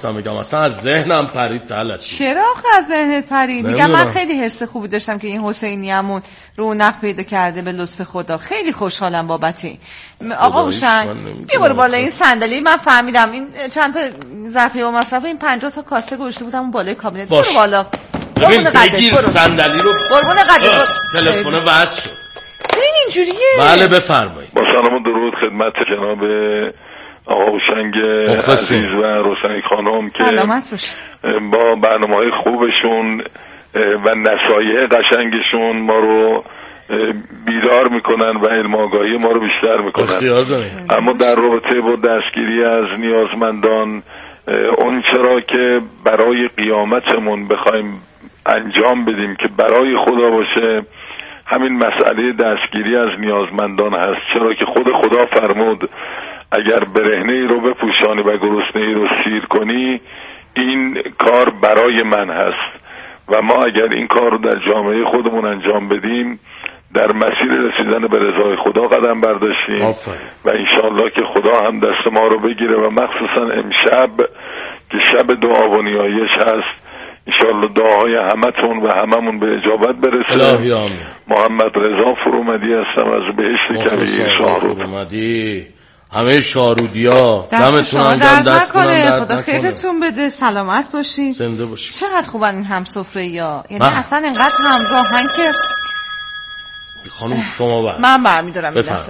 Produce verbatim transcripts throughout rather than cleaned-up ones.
میخواستم بگم اصلا از ذهنم پرید طلعت. چرا از ذهنت پرید؟ میگم من خیلی حس خوبی داشتم که این حسینیمون رونق پیدا کرده به لطف خدا. خیلی خوشحالم بابت این. آقا هوشنگ بیا برو بالا این صندلی. من فهمیدم این چند تا ظرفیه با مصرف این پنجاه تا کاسه گوشته بودم اون بالای کابینت. برو بالا. ببین بگیر صندلی رو. قربون قدت. تلفن وصل شد. این اینجوریه؟ بله بفرمایید. با سلام و درود خدمت جناب آقا هوشنگ عزیز و روشنی خانم که سلامت باش. با برنامه‌های خوبشون و نصایح قشنگشون ما رو بیدار میکنن و علم آگاهی ما رو بیشتر میکنن. اما در رابطه با دستگیری از نیازمندان، اون چرا که برای قیامتمون بخوایم انجام بدیم که برای خدا باشه، همین مسئله دستگیری از نیازمندان هست. چرا که خود خدا فرمود اگر برهنه‌ای رو بپوشانی و گرسنه‌ای رو سیر کنی، این کار برای من هست. و ما اگر این کار رو در جامعه خودمون انجام بدیم، در مسیر رسیدن به رضای خدا قدم برداشتیم و انشاءالله که خدا هم دست ما رو بگیره و مخصوصا امشب که شب دعا و نیایش هست، انشاءالله دعاهای همتون و هممون به اجابت برسه. الهی آمین. محمد رضا فرومدی هستم از بهشت کویر شاهرود. فرومدی همه شارودیا دمتون هم درد نکنه. خدا خیرتون بده. سلامت باشین. زنده باشین. چقدر خوبن این همسفره‌ایا. یعنی اصلا انقدر همراهن که خانم شما بر من برمی‌دارم. بفرمایید.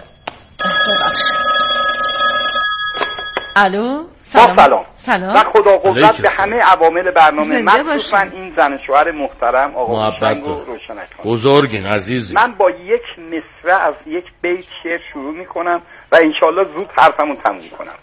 الو سلام. سلام. سلام. و خدا قوت به همه عوامل برنامه، مخصوصا این زن شوهر محترم آقا هوشنگ و روشنک. بزرگین عزیزی. من با یک مصرع از یک بیت شعر شروع میکنم و انشالله زود حرفمون تموم کنم.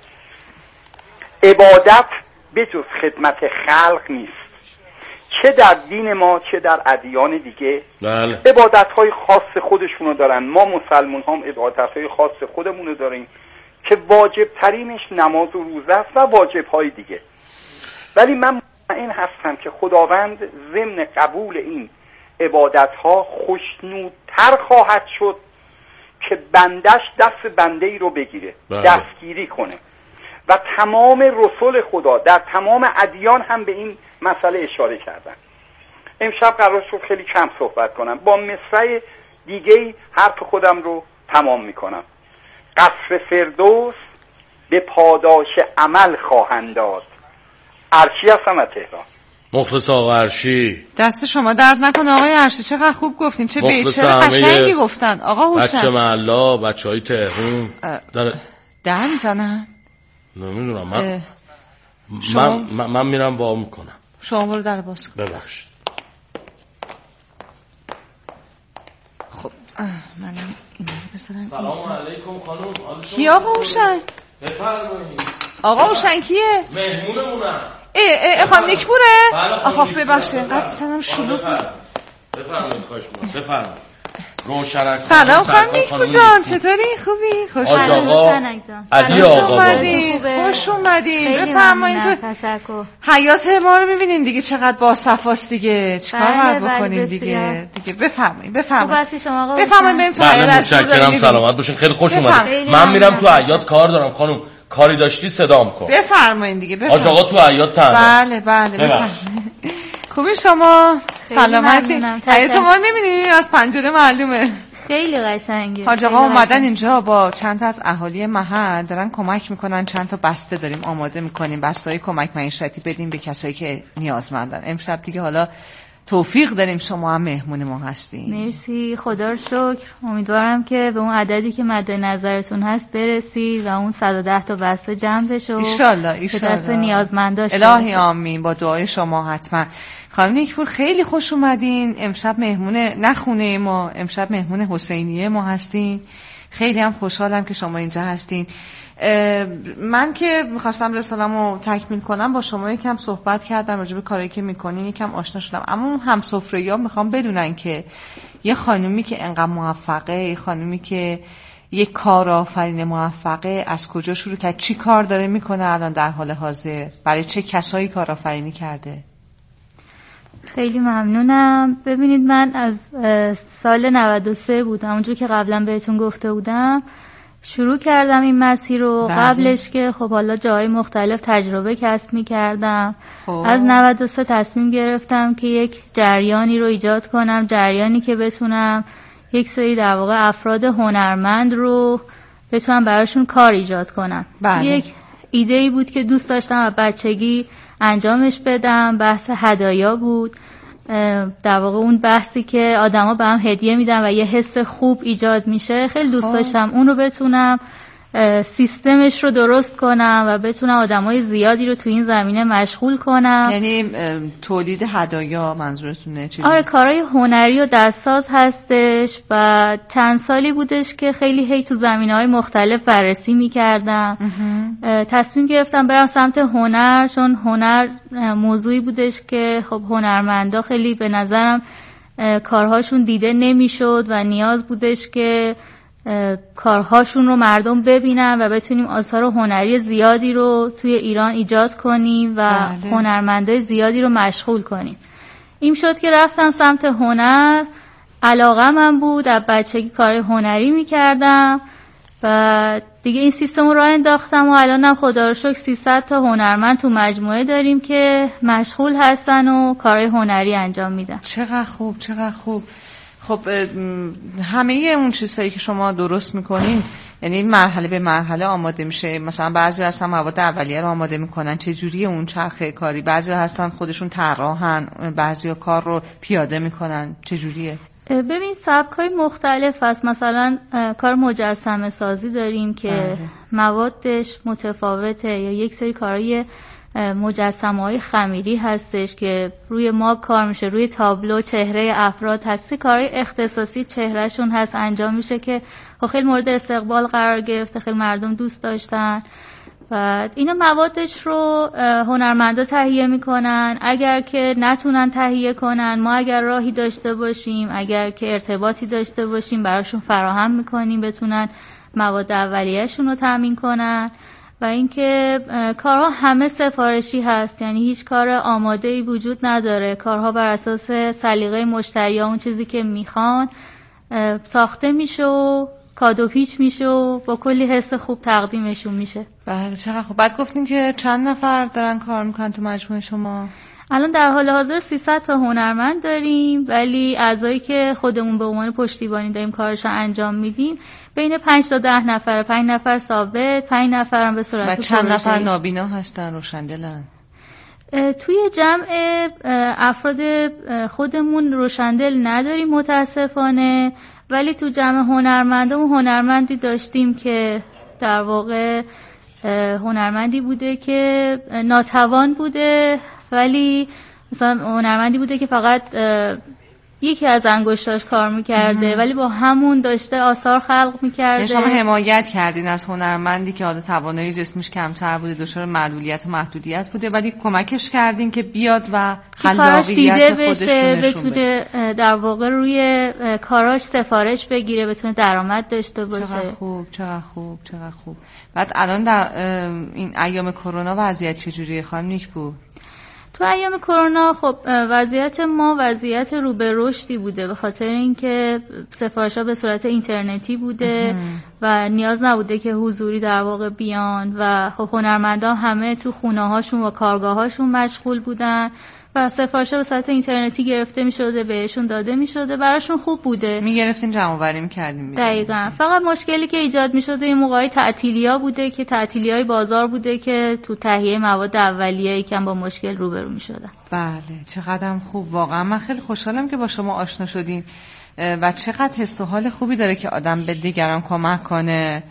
عبادت به جز خدمت خلق نیست، چه در دین ما چه در ادیان دیگه. بله. عبادت‌های خاص خودشونو دارن. ما مسلمان هم عبادت‌های خاص خودمونو داریم که واجب ترینش نماز و روزه است و واجب های دیگه. ولی من مطمئن هستم که خداوند ضمن قبول این عبادت ها خوشنودتر خواهد شد که بندش دست بنده ای رو بگیره، بله. دستگیری کنه. و تمام رسول خدا در تمام ادیان هم به این مسئله اشاره کردن. امشب قرار شد خیلی کم صحبت کنم، با مصرع دیگه حرف خودم رو تمام میکنم. قصر فردوس به پاداش عمل خواهند داد. عرشی هستم از تهران. مخلص آقا عرشی. دست شما درد نکنه آقای عرشی. چقدر خوب گفتین، چه بیشتر قشنگی گفتن آقا هوشنگ. بچه محلا، بچه های تهران در در میزنن؟ نمیدونم. من من, من من میرم با میکنم. شما برو در باز کن. ببخشید. خب منم اینا رو بذارم. سلام علیکم خانم. کی آقا هوشنگ؟ بفرمایید. آقا هوشنگ کیه؟ مهمونمونم. ای ای خانم نیکپوره؟ بله آخ ببخشید انقدر سنم شلوغ بود. بفرمایید خواهش می‌کنم. بفرمایید. روشن سلام خانم نیکپور جان، چطوری؟ خوبی؟ خوش اومدین. علی آقا خوش اومدین. بفرمایید. تشکر. حیات ما رو می‌بینین دیگه چقدر با صفاست دیگه. چیکار باید بکنیم دیگه؟ دیگه بفرمایید. بفرمایید. شما آقا بفرمایید بریم تو حیات. متشکرم. سلامت باشین. خیلی خوش اومدید. من میرم تو حیات کار دارم خانم. کاری داشتی صدام کن. بفرمایید دیگه. بفرمایید. آقا تو حیات تنها. بله بله بفرمایید. خوبی شما؟ سلامتی؟ حیات ما رو می‌بینی؟ از پنجره معلومه. خیلی قشنگه. حاج آقا اومدن اینجا با چند تا از اهالی محل دارن کمک میکنن. چند تا بسته داریم آماده میکنیم، بسته‌های کمک معیشتی بدیم به کسایی که نیازمندن. امشب دیگه حالا توفیق داریم شما هم مهمون ما هستین. مرسی، خدا رو شکر. امیدوارم که به اون عددی که مد نظرتون هست برسید و اون صد و ده تا بسته جمع بشه. ان شاء الله ان شاء الله. دست نیازمنداش. الهی آمین. با دعای شما حتما. خانم نیکپور خیلی خوش اومدین. امشب مهمون نخونه ما، امشب مهمون حسینیه ما هستین. خیلی هم خوشحالم که شما اینجا هستین. من که میخواستم رساله‌مو تکمیل کنم با شما یکم صحبت کردم راجع به کارهایی که میکنین، یکم آشنا شدم. اما همسفره‌ها میخوام بدونن که یه خانومی که انقدر موفقه، یه خانومی که یه کارآفرین موفقه، از کجا شروع کرد، چی کار داره میکنه الان در حال حاضر، برای چه کسایی کارآفرینی کرده؟ خیلی ممنونم. ببینید من از سال نود و سه بودم، اونجور که قبلا بهتون گفته بودم شروع کردم این مسیر رو. قبلش که خب حالا جای مختلف تجربه کسب می‌کردم. از نود و سه تصمیم گرفتم که یک جریانی رو ایجاد کنم، جریانی که بتونم یک سری در واقع افراد هنرمند رو بتونم براشون کار ایجاد کنم. بله. یک ایده‌ای بود که دوست داشتم از بچگی انجامش بدم. بحث هدایا بود، در واقع اون بحثی که آدما به هم هدیه میدن و یه حس خوب ایجاد میشه. خیلی دوست داشتم اون رو بتونم سیستمش رو درست کنم و بتونم آدمای زیادی رو تو این زمینه مشغول کنم. یعنی تولید هدایا منظورتونه؟ چیزی؟ آره، کارهای هنری و دستساز هستش و چند سالی بودش که خیلی هی تو زمینه‌های مختلف بررسی می‌کردم. تصمیم گرفتم برم سمت هنر، چون هنر موضوعی بودش که خب هنرمندا خیلی به نظرم کارهاشون دیده نمی‌شد و نیاز بودش که کارهاشون رو مردم ببینن و بتونیم آثار هنری زیادی رو توی ایران ایجاد کنیم و بله. هنرمندای زیادی رو مشغول کنیم. این شد که رفتم سمت هنر. علاقه من بود، از بچگی کار هنری میکردم و دیگه این سیستم رو راه انداختم و الانم خدا رو شکر سیصد تا هنرمند تو مجموعه داریم که مشغول هستن و کارهای هنری انجام میدن. چقدر خوب، چقدر خوب. خب همه اون چیزهایی که شما درست میکنین، یعنی مرحله به مرحله آماده میشه؟ مثلا بعضی هستن مواد اولیه رو آماده میکنن، چه جوریه اون چرخه کاری؟ بعضی هستن خودشون طراحن، بعضی کار رو پیاده میکنن، چه جوریه؟ ببین سبک‌های مختلف هست. مثلا کار مجسمه سازی داریم که آه. موادش متفاوته، یا یک سری کارهای مجسمه‌های خمیری هستش که روی ماب کار میشه، روی تابلو چهره افراد هست. کارهای اختصاصی چهرهشون هست انجام میشه که خیلی مورد استقبال قرار گرفته، خیلی مردم دوست داشتن و اینا موادش رو هنرمندا تهیه میکنن. اگر که نتونن تهیه کنن، ما اگر راهی داشته باشیم، اگر که ارتباطی داشته باشیم، براشون فراهم میکنیم بتونن مواد اولیه‌شون رو تامین کنن. و اینکه کارها همه سفارشی هست، یعنی هیچ کار آماده‌ای وجود نداره. کارها بر اساس سلیقه مشتری‌ها، اون چیزی که میخوان ساخته میشه و کادو پیچ میشه و با کلی حس خوب تقدیمشون میشه. بله چقدر خوب. بعد گفتین که چند نفر دارن کار میکنن تو مجموعه شما؟ الان در حال حاضر سیصد تا هنرمند داریم، ولی اعضایی که خودمون به عنوان پشتیبانی داریم کارش انجام میدیم بین پنج تا ده نفر، پنج نفر ثابت، پنج نفر هم به صورت پروژه‌ای. و چند نفر نابینا هستن، روشندلن؟ توی جمع افراد خودمون روشندل نداریم متاسفانه، ولی تو جمع هنرمندان هنرمندی داشتیم که در واقع هنرمندی بوده که ناتوان بوده، ولی مثلا هنرمندی بوده که فقط یکی از انگشتاش کار میکرده ولی با همون داشته آثار خلق میکرده. شما حمایت کردین از هنرمندی که حالا توانایی جسمش کمتر بوده، دچار معلولیت و محدودیت بوده، ولی کمکش کردین که بیاد و خلاقیت خودش رو نشون بده، در واقع روی کاراش سفارش بگیره، بتونه درآمد داشته باشه. چقدر خوب، چقدر خوب، چقدر خوب. بعد الان در این ایام کرونا وضعیت چجوریه خانم نیکپور؟ تو ایام کرونا خب وضعیت ما وضعیت رو به رشدی بوده، به خاطر اینکه سفارش‌ها به صورت اینترنتی بوده و نیاز نبوده که حضوری در واقع بیان و خب هنرمندان همه تو خونه‌هاشون و کارگاه‌هاشون مشغول بودن و سفارش‌ها به صورت اینترنتی گرفته می‌شده، بهشون داده می‌شده، براشون خوب بوده. می‌گرفتین جمع‌آوری می‌کردین. دقیقاً. فقط مشکلی که ایجاد می‌شده این موقعی تعطیلی‌ها بوده که تعطیلی‌های بازار بوده که تو تهیه مواد اولیه یکم با مشکل روبرو می‌شدن. بله، چقدرم خوب. واقعا من خیلی خوشحالم که با شما آشنا شدیم و چقدر حس و حال خوبی داره که آدم به دیگران کمک کنه.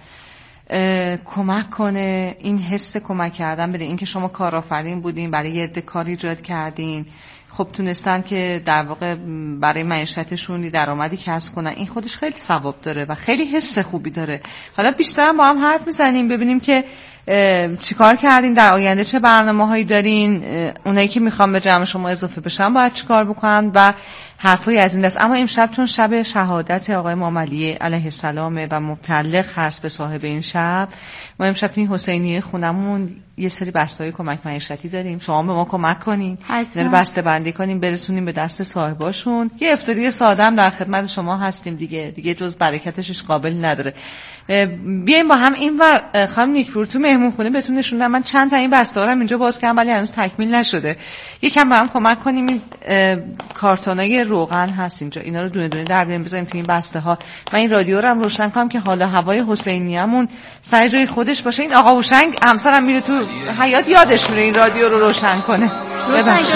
کمک کنه، این حس کمک کردن بده. این که شما کارآفرین بودین، برای یه عده کار ایجاد کردین، خب تونستن که در واقع برای معیشتشون درآمدی کسب کنن، این خودش خیلی ثواب داره و خیلی حس خوبی داره. حالا بیشتر با هم حرف میزنیم ببینیم که چیکار کردین در آینده، چه برنامه‌هایی دارین، اونایی که میخوان به جمع شما اضافه بشن باید چیکار بکنن و حرفایی از این دست. اما امشب چون شب شهادت آقای مامعلی علیه السلام و متعلق هست به صاحب این شب، ما امشب توی حسینیه خونمون یه سری بسته‌های کمک معیشتی داریم، شما به ما کمک کنین، یعنی بسته بندی کنیم برسونیم به دست صاحباشون. یه افطاری ساده هم در خدمت شما هستیم دیگه، دیگه جز برکتش قابلی نداره. بیایم با هم این ور خانم نیکپور تو مهمون خونه بهتون نشوندم. من چند تا این بسته ها رو اینجا باز کردم ولی هنوز تکمیل نشده. یکم با هم کمک کنیم. این کارتونای روغن هست اینجا، اینا رو دونه دونه در بیاریم بذاریم تو این بسته ها. من این رادیو رو هم روشن کنم که حالا هوای حسینیه‌مون سر جای خودش باشه. این آقا هوشنگ همسرم میره تو حیاط یادش میره این رادیو رو روشن کنه. ببخشید.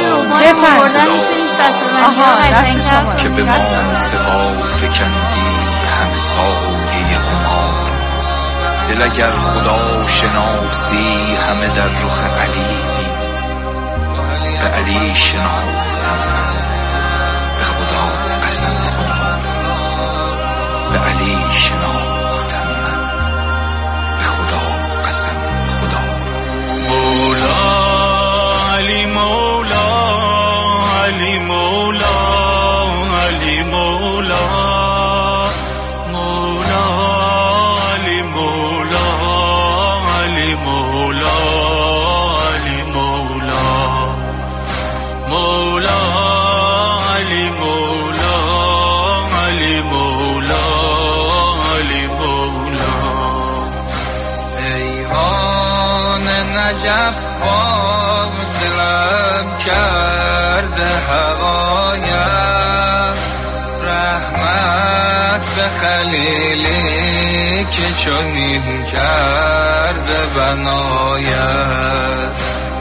آها دست شما که به ما سقا فکندی همه سایه همار. دل اگر خدا شناسی همه در رخ علی بین. به علی شناختم من به خدا قسم خدا. به علی شناختم من به خدا قسم خدا. مولا علی مولا علی مولا علی مولا مولا علی مولا علی مولا علی مولا مولا علی مولا علی مولا علی مولا. ایوان نجف باز دلم کرده هوایت. رحمت به خلیلی که چنین کرده بنایت.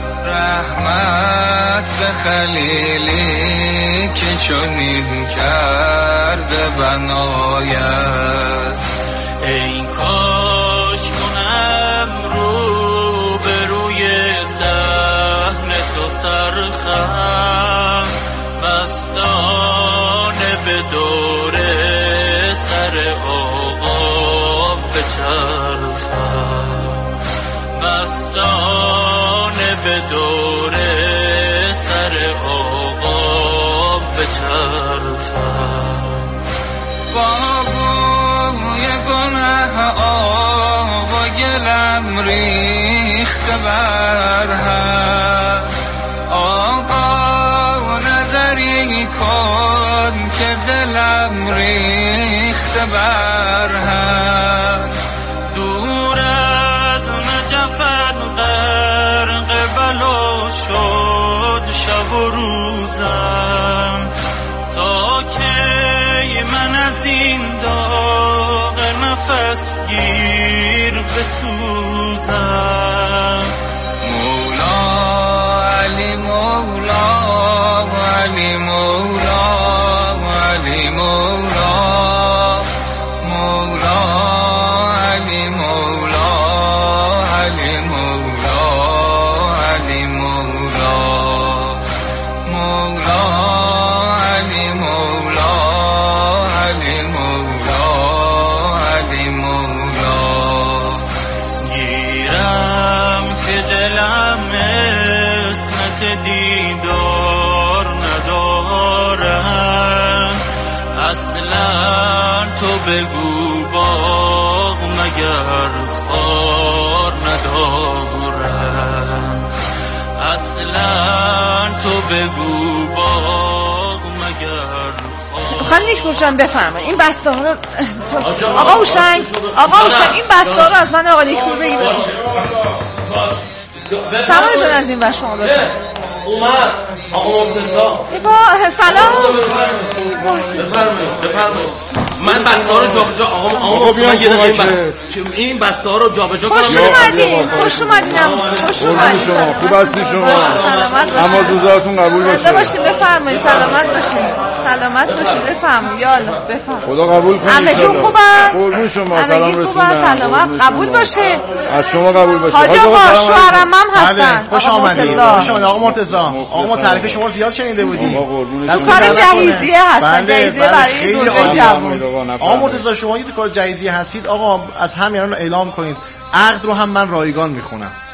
رحمت به خلیلی که چنین کرده بنایت. ای کاش کنم رو به روی صحن تو سرخم. مستانه به دور سر آقا بچرخم. مستانه به دور سر آقا بچرخم. بابوی گناه آقا گلم ریخته بر هم. آقا نظری کن که دلم ریخته بر هم. دور از نجفت غرق بلا شد شب و روزم. تا که من از این داغ نفس گیر بسوزم. مولا علی مولا علی مولا علی مولا مولا علی مولا علی مولا علی مولا مولا علی مولا علی مولا علی مولا. گیرم که دلم اسمت دیدار ندارم. اصلا تو بگو باغ مگر خار ندارم. اصلا تو بگو باغ مگر خانم نیکپور جان بفرمایید این بسته ها رو آقا هوشنگ آقا هوشنگ این بسته ها رو از من آقا نیکپور بگید. سلام جان از این بر شما بفرمایید. اومد آقا مرتضی. سلام بفرمایید بفرمایید. من بسته ها رو جابجا آقا آقا من یه دقیقه این بسته ها رو جابجا کنم. خوش اومدین خوش اومدین خوش اومدین شما خوب هستی شما؟ سلامت باشین. اما روزاتون قبول باشه. باشین بفرمایید سلامت باشین سلامت باشین بفرمایید یالا بفرمایید. خدا قبول کنه. همه جون خوبن؟ قربون شما سلام رسوندم. سلامت قبول باشه. از شما قبول باشه. حاج آقا شوهرم هم هستن. خوش آمدید. خوش آمدید آقا مرتضی. آقا ما تعریف شما رو زیاد شنیده بودیم. تو کار جهیزیه هستن. جهیزیه برای دوره جوان. آقا مرتضی شما یه کار جهیزیه هستید. آقا از همین الان اعلام کنید عقد رو هم من رایگان میخونم.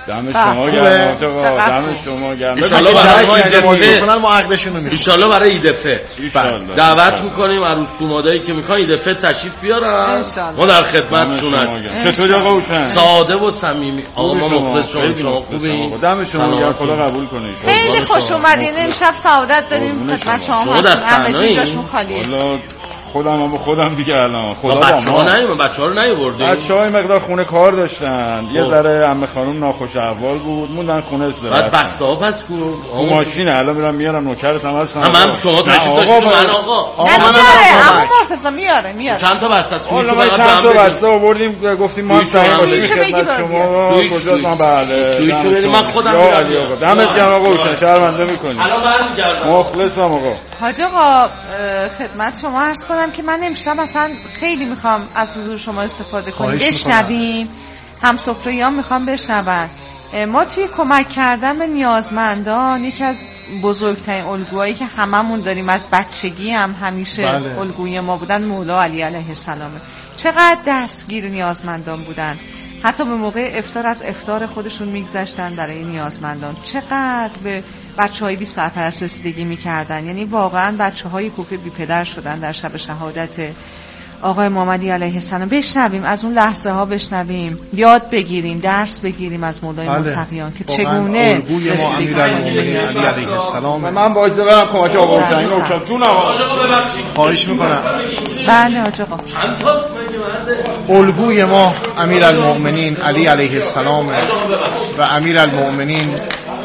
دم شما گرم آقا، دم شما گرم. ان شاءالله برای ایدفه کنن ما عقدشون رو میگیریم. ان شاءالله برای ایدفه دعوت میکنیم عروس دومادایی که میخوان ایدفه تشریف بیارن، ما در خدمتشون هستیم. چطوری آقا هوشنگ؟ ساده و صمیمی. آقا ما مخلص شما، شما خوبین؟ دم شما گرم، خدا قبول کنه. خیلی خوش اومدین. امشب سعادت داریم خدمت شما هستیم. همه چی جاشون خالیه. خودم هم خودم دیگه الان خدا با بچه‌ها نمیون، بچه‌ها رو نیاوردیم. بچه‌ها این مقدار خونه کار داشتن، یه ذره عمه خانم ناخوش احوال بود، موندن خونه استراحت. بعد بسته پس کو تو ماشینه، الان میرم میارم، نوکرت هم هستم. هم هم شما تشریف داشتید. من آقا نه میاره، اما مرتضی میاره میاره. چند تا بسته است؟ سویچ فقط چند تا بسته آوردیم، گفتیم ما سعی کنیم خدمت شما. کجا ما بله سویچ بریم، من خودم یا علی آقا دمت گرم آقا هوشنگ، شرمنده می‌کنی. الان برمیگردم. مخلصم آقا. حاج آقا خدمت شما عرض کنم که من امشب اصلا خیلی میخوام از حضور شما استفاده کنیم، بشنویم، هم سفره‌ایان میخوام بشنون. ما توی کمک کردن به نیازمندان یکی از بزرگترین الگوهایی که هممون داریم از بچگی هم همیشه بله. الگوی ما بودن مولا علی علیه السلامه. چقدر دستگیر نیازمندان بودن، حتی به موقع افطار از افطار خودشون میگذشتن برای نیازمندان. چقدر به بچه‌های بی سرپرست رسیدگی می‌کردن. یعنی واقعا بچه‌های کوفه بی پدر شدن در شب شهادت آقای محمدی علیه السلام. بشنویم از اون لحظه ها، بشنویم، یاد بگیریم، درس بگیریم از مولای متقیان که چگونه الگوی ما امیرالمومنین علی علیه السلام. من با اجازه برم کمک آقا حسین رو جون آقا خواهش می‌کنم. بله آقا. چند تاست مگه الگوی ما امیرالمومنین علی علیه السلام و امیرالمومنین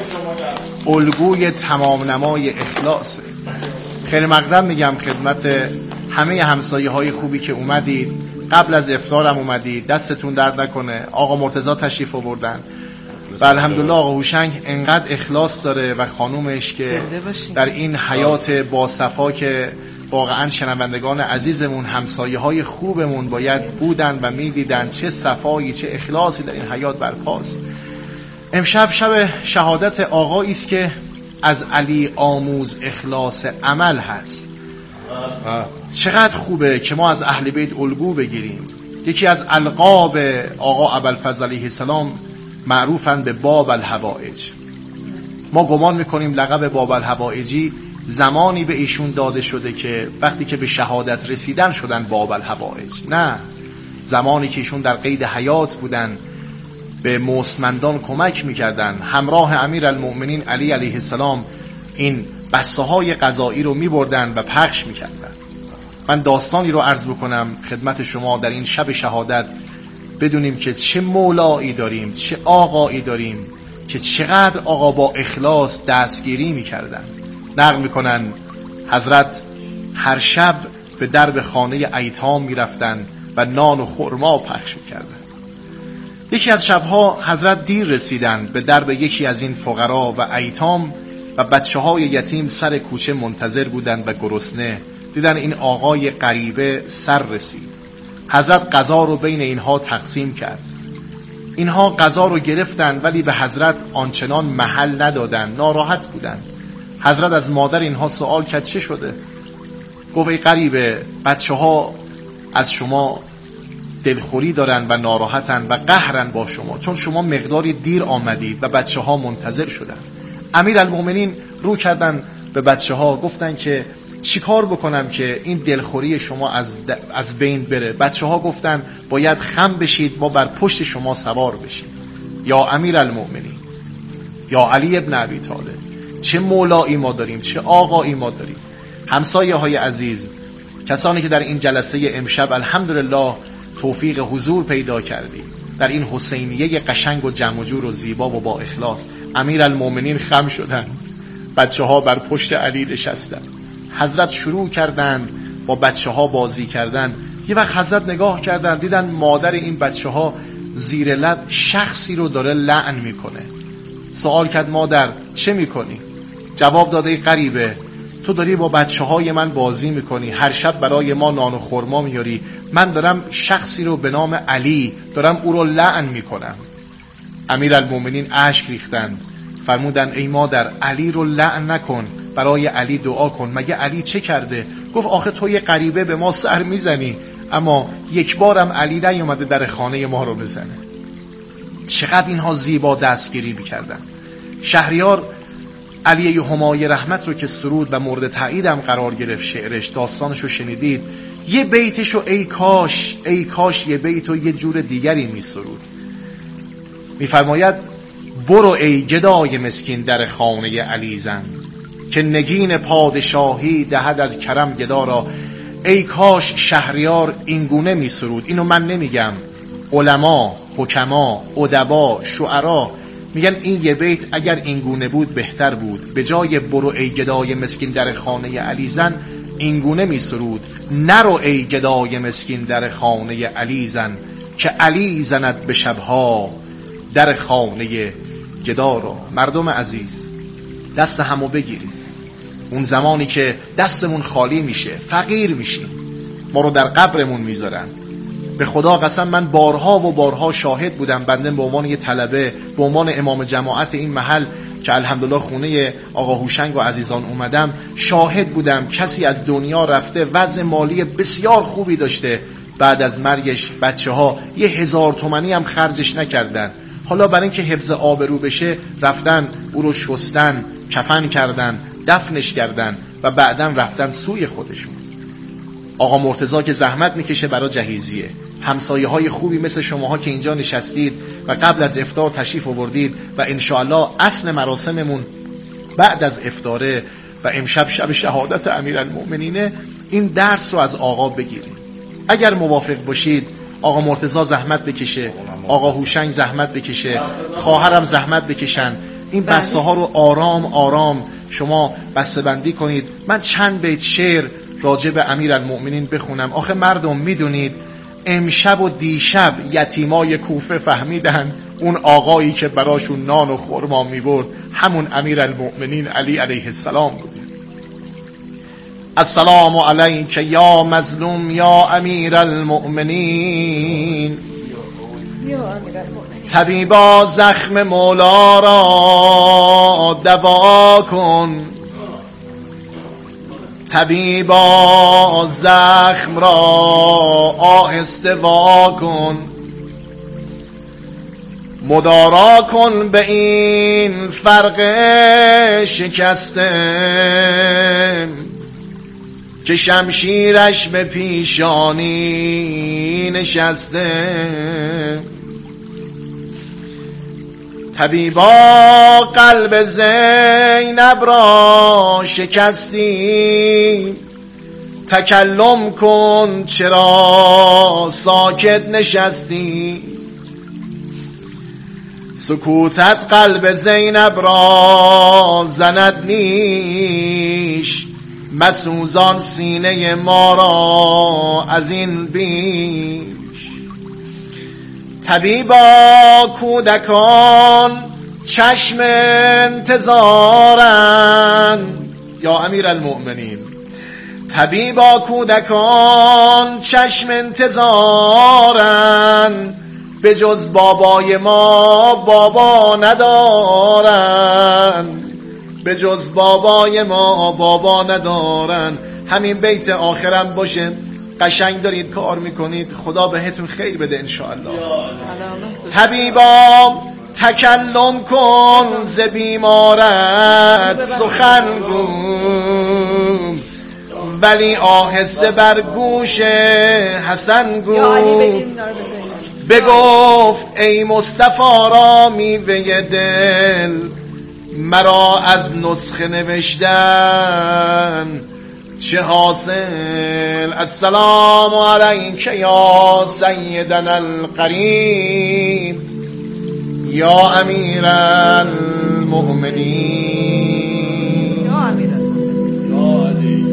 الگوی تمام نمای اخلاص. خیر مقدم میگم خدمت همه همسایه های خوبی که اومدید، قبل از افطارم اومدید، دستتون درد نکنه. آقا مرتضی تشریف آوردن و الحمدلله آقا هوشنگ انقدر اخلاص داره و خانومش که در این حیات باصفا که واقعا شنوندگان عزیزمون همسایه های خوبمون باید بودن و میدیدن چه صفایی چه اخلاصی در این حیات برپاست. امشب شب شهادت آقایی است که از علی آموز اخلاص عمل هست. چقدر خوبه که ما از اهل بیت الگو بگیریم. یکی از القاب آقا ابوالفضل علیه السلام معروفن به باب الحوائج. ما گمان میکنیم لقب باب الحوائجی زمانی به ایشون داده شده که وقتی که به شهادت رسیدن شدن باب الحوائج. نه، زمانی که ایشون در قید حیات بودن به موسمندان کمک میکردن، همراه امیرالمومنین علی علیه السلام این بسته های غذایی رو میبردن و پخش میکردن. من داستانی رو عرض بکنم خدمت شما در این شب شهادت، بدونیم که چه مولایی داریم، چه آقایی داریم که چقدر آقا با اخلاص دستگیری میکردن. نقل میکنن حضرت هر شب به درب خانه ایتام میرفتن و نان و خرما پخش میکردن. یکی از شبها حضرت دیر رسیدن به درب یکی از این فقرا و ایتام و بچه های یتیم سر کوچه منتظر بودند و گرسنه. دیدن این آقای غریبه سر رسید. حضرت غذا رو بین اینها تقسیم کرد. اینها غذا رو گرفتن ولی به حضرت آنچنان محل ندادن، ناراحت بودن. حضرت از مادر اینها سوال کرد چه شده؟ گفت ای غریبه، بچه ها از شما دلخوری دارن و ناراحتن و قهرن با شما، چون شما مقداری دیر آمدید و بچه ها منتظر شدن. امیرالمومنین رو کردن به بچه ها، گفتن که چی کار بکنم که این دلخوری شما از, از بین بره؟ بچه ها گفتن باید خم بشید، ما بر پشت شما سوار بشید. یا امیرالمومنین، یا علی ابن ابی طالب، چه مولایی ما داریم، چه آقایی ما داریم. همسایه های عزیز، کسانی که در این جلسه امشب الحمدلله توفیق حضور پیدا کردید در این حسینیه قشنگ و جمع و جور و زیبا و با اخلاص، امیرالمومنین خم شدن، بچه ها بر پشت علی نشستن. حضرت شروع کردند با بچه ها بازی کردن. یه وقت حضرت نگاه کردن، دیدن مادر این بچه ها زیر لب شخصی رو داره لعن میکنه. سوال کرد مادر چه میکنی؟ جواب داده غریبه، تو داری با بچه های من بازی میکنی، هر شب برای ما نان و خرما میاری، من دارم شخصی رو به نام علی دارم او رو لعن میکنم. امیرالمومنین اشک ریختن، فرمودن ای مادر علی رو لعن نکن، برای علی دعا کن. مگه علی چه کرده؟ گفت آخه تو یه غریبه به ما سر میزنی، اما یک بارم علی نیومده در خانه ما رو بزنه. چقدر اینها زیبا دستگیری میکردن. شهریار علی همای رحمت رو که سرود و مورد تاییدم قرار گرفت شعرش، داستانش رو شنیدید، یه بیتش رو ای کاش ای کاش یه بیت رو یه جور دیگری می سرود. میفرماید برو ای گدای مسکین در خانه علی زن، که نگین پادشاهی دهد از کرم گدا را. ای کاش شهریار اینگونه می سرود. اینو من نمیگم، علما، حکما، ادبا، شعرا میگن این یه بیت اگر اینگونه بود بهتر بود. به جای برو ای گدای مسکین در خانه علی زن اینگونه می سرود نرو ای گدای مسکین در خانه علی زن، که علی زند به شبها در خانه گدا را. مردم عزیز دست همو بگیرید. اون زمانی که دستمون خالی میشه، فقیر میشیم، ما رو در قبرمون میذارن. به خدا قسم من بارها و بارها شاهد بودم، بنده به عنوان یه طلبه، به عنوان امام جماعت این محل که الحمدلله خونه آقا هوشنگ و عزیزان اومدم، شاهد بودم کسی از دنیا رفته وضع مالی بسیار خوبی داشته، بعد از مرگش بچه ها یه هزار تومنی هم خرجش نکردن، حالا برای اینکه حفظ آبرو بشه رفتن او رو شستن، کفن کردن، دفنش کردن و بعدن رفتن سوی خودشون. آقا مرتضی که زحمت میکشه برای جهیزیه، همسایه های خوبی مثل شماها که اینجا نشستید و قبل از افطار تشریف آوردید و انشاءالله اصل مراسممون بعد از افطاره و امشب شب شهادت امیرالمؤمنینه، این درس رو از آقا بگیرید. اگر موافق باشید آقا مرتضی زحمت بکشه، آقا هوشنگ زحمت بکشه، خواهرم زحمت بکشن، این بسته ها رو آرام آرام شما بسته بندی کنید. من چند بیت شعر راجع به امیرالمؤمنین بخونم. آخه مردم میدونید امشب و دیشب یتیمای کوفه فهمیدن اون آقایی که براشون نان و خرما میبرد همون امیرالمؤمنین علی علیه السلام بود. السلام علیک یا مظلوم یا امیرالمؤمنین، طبیبا زخم مولا را دوا کن، طبیبا زخم را آهسته وا کن، مدارا کن به این فرق شکسته که شمشیرش به پیشانی نشسته. طبیبا قلب زینب را شکستی، تکلم کن چرا ساکت نشستی. سکوتت قلب زینب را زند نیش، مسوزان سینه ما را از این بیش. طبیبا کودکان چشم انتظارن یا امیرالمؤمنین، طبیبا کودکان چشم انتظارن، به جز بابای ما بابا ندارن، به جز بابای ما بابا ندارن. همین بیت آخرم باشه. قشنگ دارید کار میکنید، خدا بهتون خیر بده انشاءالله. طبیبا تکلم کن ز بیمارت سخن گو، ولی آهسته بر گوش حسن گو. بگفت ای مصطفی را میوه دل، مرا از نسخه نوشتن چه حاصل. السلام علیک یا سیدنا القریب یا امیر المؤمنین. یا امیر المؤمنین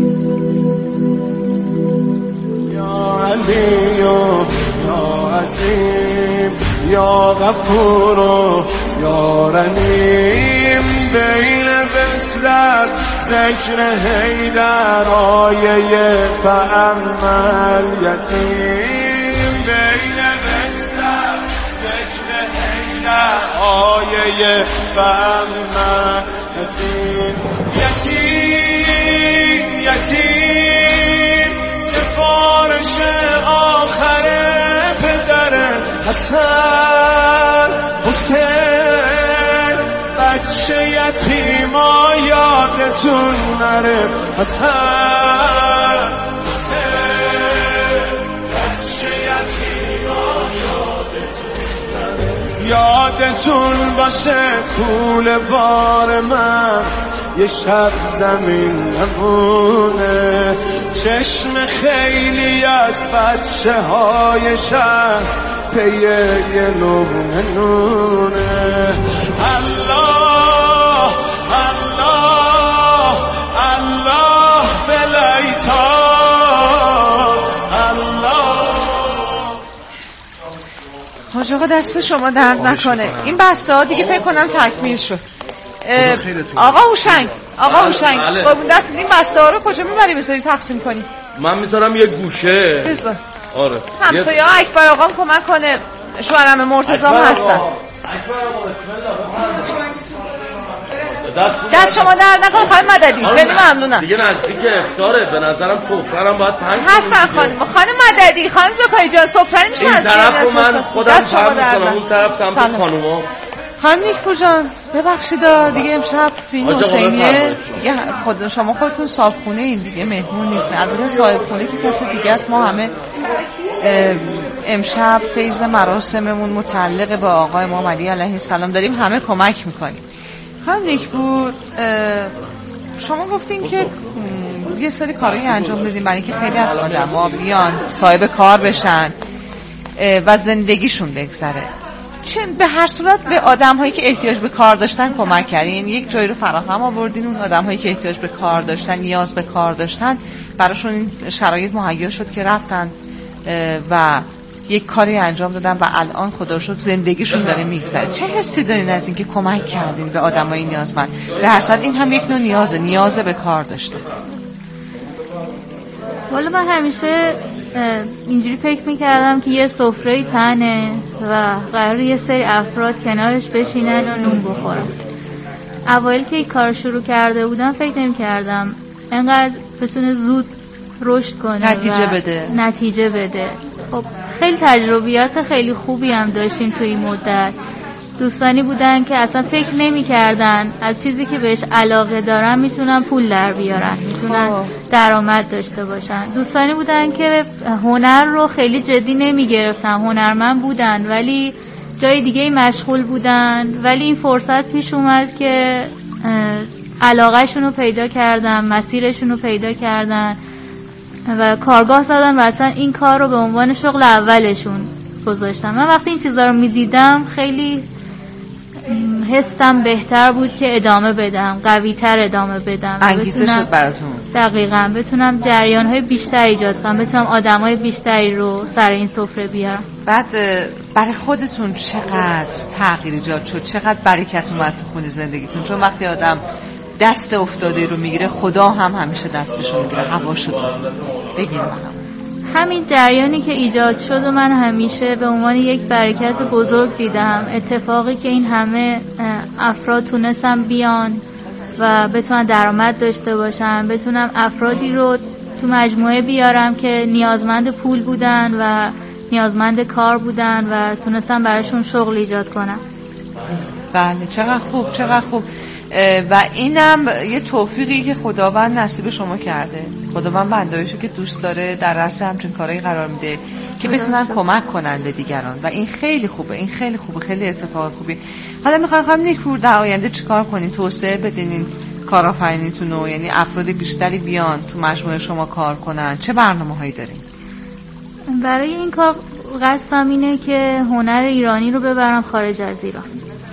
یا علی یا عظیم یا غفور یا رحیم. بین وصلت ذکر حیدر آیه فاما الیتیم. بین وصلت ذکر حیدر آیه فاما الیتیم. یتیم یتیم سفارش آخر پدر حسن، یتیما یادتون نره حسن یادتون باشه طول بار من یه شب زمین نمونه چشم خیلی از بچه های شهر پیه یه لغمه نونه الله الله الله بلیتان الله. حاج آقا دست شما درد نکنه. این بسته ها دیگه فکر کنم تکمیل شد. آقا هوشنگ آقا هوشنگ قربون دست این بسته ها رو کجا میبری بذاری تقسیم کنی؟ من میذارم یه گوشه. بذار. آره همسایه ها اکبر آقام کمک کنه، شوهرم مرتضی هم هستن. دست شما درد نکنه خانم مددی، خیلی ممنونم. دیگه نزدیک افطاره، به نظرم سفره‌ام باید پنج هستن خانم. خانم مددی، خانم زکایی جان سفره میشه این طرف رو من خودم پرد میکنم، اون طرف سمت خانوما. خانم نیکپور جان ببخشید دیگه امشب تو این حسینیه دیگه خود شما خودتون صاحب خونه این دیگه مهمون نیست. البته صاحب خونه که کسی دیگه است. ما همه امشب فیض مراسممون متعلق به آقای امام علی علیه السلام داریم، همه کمک میکنیم. خانم نیکپور شما گفتین که یه سری کارایی انجام دادیم برای اینکه خیلی از آدم‌ها بیان صاحب کار بشن و زندگیشون بگذره. چه به هر صورت به آدم‌هایی که احتیاج به کار داشتن کمک کردین، یک جایی رو فراهم آوردین، اون آدم‌هایی که احتیاج به کار داشتن، نیاز به کار داشتن، براشون این شرایط مهیا شد که رفتن و یک کاری انجام دادن و الان خدا رو شکر زندگیشون داره میگذره. چه حسی دارین از اینکه کمک کردین به آدمای نیازمند؟ به هر صورت این هم یک نوع نیازه، نیاز به کار داشته. والا من همیشه اینجوری فکر میکردم که یه سفره تنه و قرار یه سری افراد کنارش بشینن و نون بخورن. اوایل که این کار شروع کرده بودم فکر نمیکردم انقدر بتونه زود رشد کنه نتیجه بده نتیجه بده. خب خیلی تجربیات خیلی خوبی هم داشتیم توی این مدت. دوستانی بودن که اصلا فکر نمی کردن از چیزی که بهش علاقه دارن میتونن پول در بیارن، میتونن درآمد داشته باشن. دوستانی بودن که هنر رو خیلی جدی نمی گرفتن، هنرمند بودن ولی جای دیگه مشغول بودن، ولی این فرصت پیش اومد که علاقه شون رو پیدا کردن، مسیرشون رو پیدا کردن و کارگاه زدن و اصلا این کار رو به عنوان شغل اولشون گذاشتن. من وقتی این چیزا رو میدیدم خیلی حسم بهتر بود که ادامه بدم، قوی تر ادامه بدم، انگیزه شد براتون. دقیقاً بتونم جریان های بیشتر ایجاد کنم، بتونم آدم های بیشتری رو سر این سفره بیارم. بعد برای خودتون چقدر تغییر ایجاد شد، چقدر برکت اومد تو خونه زندگیتون؟ چون وقتی آدم دست افتاده رو میگیره خدا هم همیشه دستشو میگیره. هوا شد بگیم همین جریانی که ایجاد شد و من همیشه به عنوان یک برکت بزرگ دیدم. اتفاقی که این همه افراد تونستن بیان و بتونن درآمد داشته باشن، بتونم افرادی رو تو مجموعه بیارم که نیازمند پول بودن و نیازمند کار بودن و تونستم براشون شغل ایجاد کنم. بله چقدر خوب چقدر خوب. و اینم یه توفیقی که خداوند نصیب شما کرده. خداوند بنده‌هاشو که دوست داره در رأس همچین کارهایی قرار میده که بتونن کمک کنن به دیگران و این خیلی خوبه، این خیلی خوبه، خیلی اتفاق خوبی. حالا میخوام خانم نیکپور در آینده چیکار کنین؟ توسعه بدین این کارآفرینیتون رو، یعنی افراد بیشتری بیان تو مجموعه شما کار کنن. چه برنامه‌هایی دارین؟ برای این کار قصدم اینه که هنر ایرانی رو ببرم خارج از ایران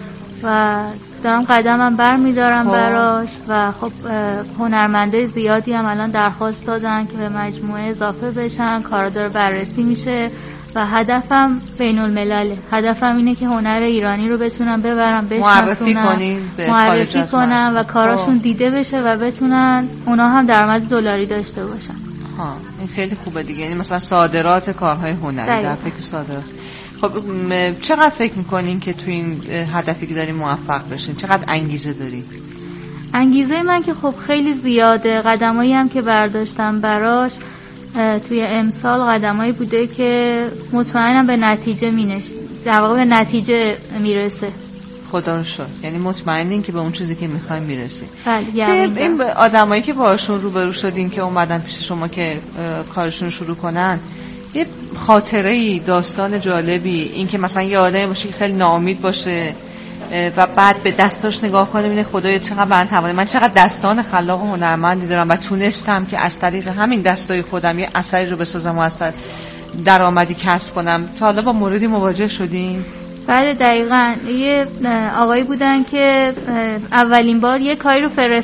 و دارم قدمم بر میدارم براش و خب هنرمنده زیادی هم الان درخواست دادن که به مجموعه اضافه بشن. کار داره بررسی میشه و هدفم بین الملله. هدفم اینه که هنر ایرانی رو بتونم ببرم معرفی کنین معرفی کنم و کاراشون دیده بشه و بتونن اونا هم درآمد دلاری داشته باشن. ها این خیلی خوبه دیگه، یعنی مثلا صادرات کارهای هنری در فکر صادرات. خب چقدر فکر میکنین که تو این هدفی که دارین موفق بشین؟ چقدر انگیزه دارین؟ انگیزه من که خب خیلی زیاده. قدمایی هم که برداشتم براش توی امسال قدمایی بوده که مطمئنم به نتیجه مینش در واقع به نتیجه میرسه. خدا رو شد، یعنی مطمئنین که به اون چیزی که میخوایم میرسیم. بله. این آدمایی که باهاشون روبرو شدین که اومدن پیش شما که کارشون شروع کنن، یه خاطره‌ای، داستان جالبی، این که مثلا یه آدمی باشه که خیلی ناامید باشه و بعد به دستاش نگاه کنه ببینه خدایا چقدر من توانم، من چقدر دستان خلاق و هنرمندی دارم و تونستم که از طریق همین دستای خودم یه اثری رو بسازم و از درآمدی کسب کنم. تا حالا با موردی مواجه شدین؟ بله دقیقاً. یه آقایی بودن که اولین بار یه کاری رو فرستادن